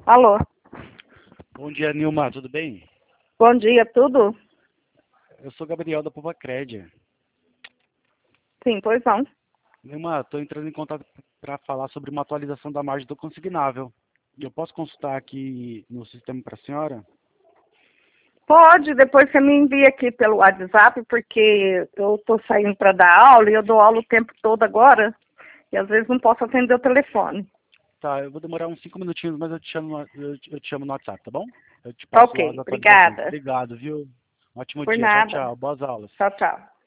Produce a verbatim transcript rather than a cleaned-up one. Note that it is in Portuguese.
Alô? Bom dia, Nilma, tudo bem? Bom dia, tudo? Eu sou Gabriel da Pova Crédia. Sim, pois não. Nilma, estou entrando em contato para falar sobre uma atualização da margem do consignável. Eu posso consultar aqui no sistema para a senhora? Pode, depois você me envia aqui pelo WhatsApp, porque eu estou saindo para dar aula e eu dou aula o tempo todo agora, e às vezes não posso atender o telefone. Tá, eu vou demorar uns cinco minutinhos, mas eu te chamo, no- eu te, eu te chamo no WhatsApp, tá bom? Eu te passo lá as Ok, atualizações. obrigada. Obrigado, viu? Um ótimo Por dia. Tchau, nada. tchau. Boas aulas. Tchau, tchau.